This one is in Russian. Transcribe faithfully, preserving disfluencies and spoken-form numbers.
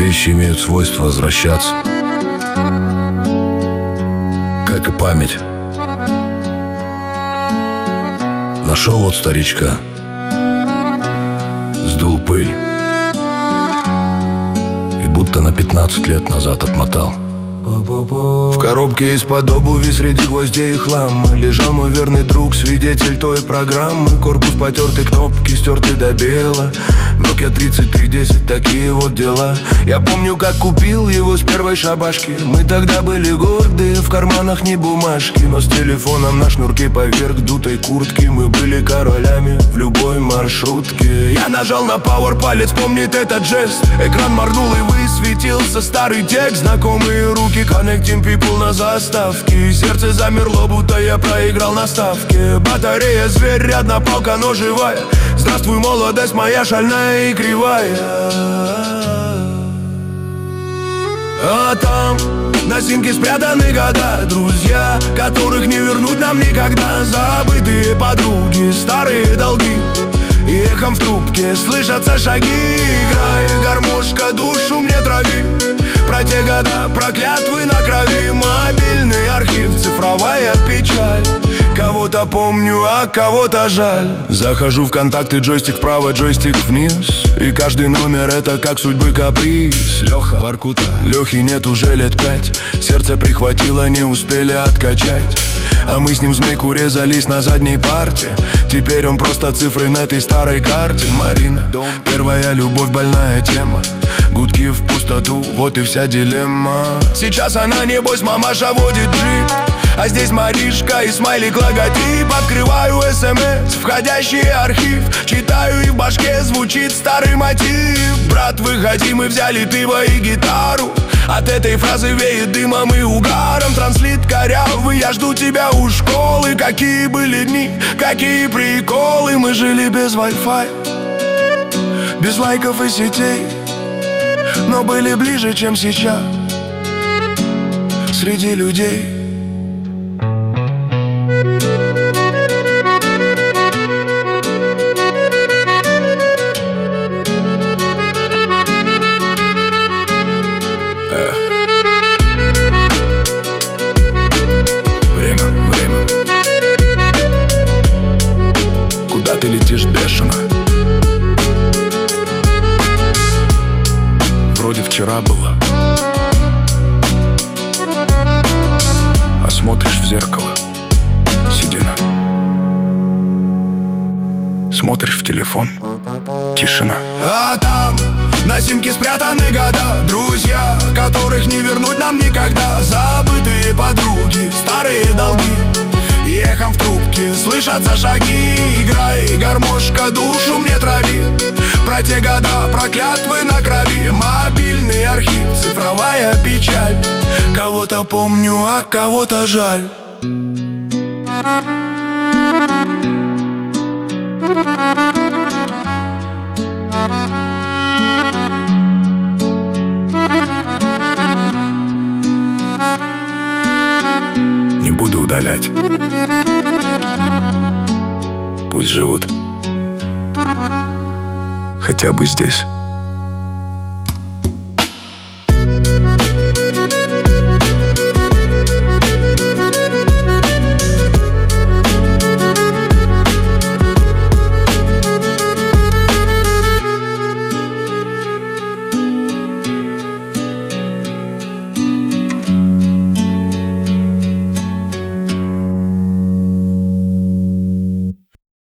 вещи имеют свойство возвращаться, как и память. Нашел вот старичка, сдул пыль и будто на пятнадцать лет назад отмотал. В коробке из-под обуви среди гвоздей и хлама лежал мой верный друг, свидетель той программы. Корпус потертый, кнопки стерты до бела, Nokia тридцать три десять, такие вот дела. Я помню, как купил его с первой шабашки. Мы тогда были гордые, в карманах не бумажки, но с телефоном на шнурке поверх дутой куртки. Мы были королями в любой маршрутке. Я нажал на пауэр, палец помнит этот жест. Экран моргнул и высветился старый текст. Знакомые руки, connecting people на заставке. Сердце замерло, будто я проиграл на ставке. Батарея, зверь, рядом палка, но живая. Здравствуй, молодость моя, шальная и кривая. А там на симке спрятаны года, друзья, которых не вернуть нам никогда. Забытые подруги, старые долги, и эхом в трубке слышатся шаги. Играй, гармошка, душу мне трави. Про те года, про клятвы на крови. Мобильный архив, цифровая печаль. Кого-то помню, а кого-то жаль. Захожу в контакты, джойстик вправо, джойстик вниз, и каждый номер это как судьбы каприз. Леха, Воркута, Лехи нет уже лет пять. Сердце прихватило, не успели откачать. А мы с ним змейку резались на задней парте. Теперь он просто цифры на этой старой карте. Марина, дом, первая любовь, больная тема. Гудки в пустоту, вот и вся дилемма. Сейчас она, небось, мамаша водит джип, а здесь Маришка и смайлик логотип. Открываю смс, входящий архив, читаю и в башке звучит старый мотив. Брат, выходи, мы взяли пиво и гитару. От этой фразы веет дымом и угаром. Транслит корявый, я жду тебя у школы. Какие были дни, какие приколы. Мы жили без Wi-Fi, без лайков и сетей, но были ближе, чем сейчас, среди людей. Ты летишь бешено. Вроде вчера было, а смотришь в зеркало, седина. Смотришь в телефон, тишина. А там на симке спрятаны года, друзья, которых не вернуть нам никогда. Забытые подруги, старые долги, и эхом в трубке слышатся шаги. Играй, гармошка, душу мне трави. Про те года, про клятвы на крови. Мобильный архив, цифровая печаль. Кого-то помню, а кого-то жаль. Не буду удалять, пусть живут хотя бы здесь.